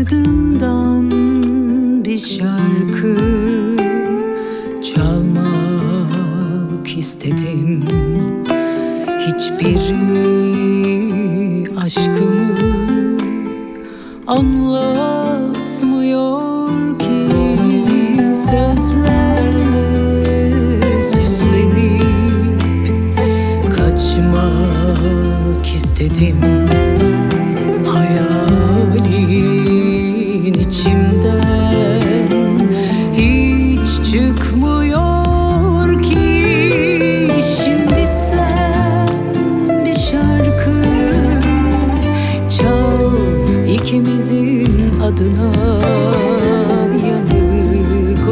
Ardından bir şarkı çalmak istedim. Hiçbiri aşkımı anlatmıyor ki. Sözlerle süslenip kaçmak istedim. Hayalin içimden hiç çıkmıyor ki. Şimdi sen bir şarkı çal ikimizin adına. Yanık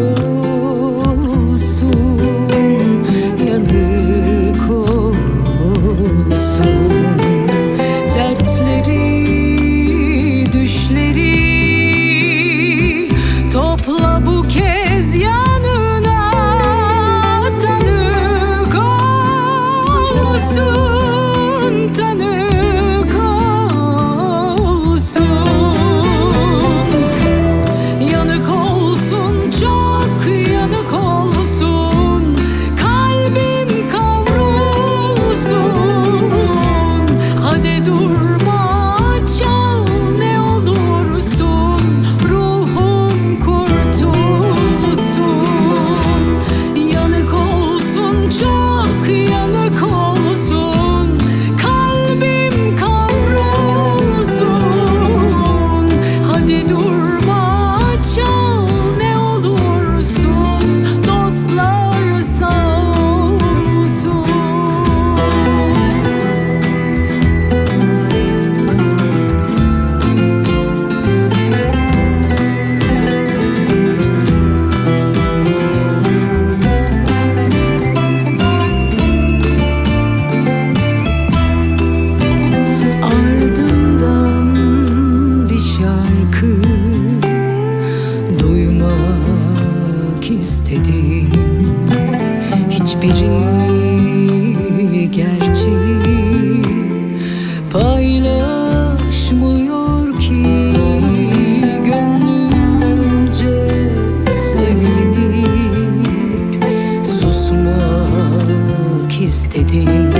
olsun, yanık olsun. Dertleri, düşleri topla bu kez yanına. Tanık olsun, tanık olsun. Yanık olsun, çok yanık olsun. Kalbim kavrulsun. Hadi durma, çal ne olursun. Ruhum kurtulsun. Yanık olsun, çok yanık olsun. Kalbim kavrulsun. Hadi durma, çal ne olursun. Dostlar sağ olsun. Ardından bir şarkı duymak istedim. Hiçbiri gerçeği paylaşmıyor ki. Gönlümce söylenip susmak istedim.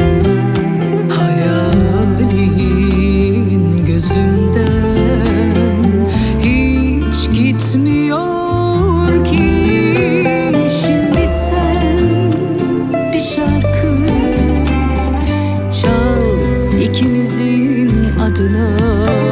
Hayalin gözümden hiç gitmiyor ki. Şimdi sen bir şarkı çal ikimizin adına.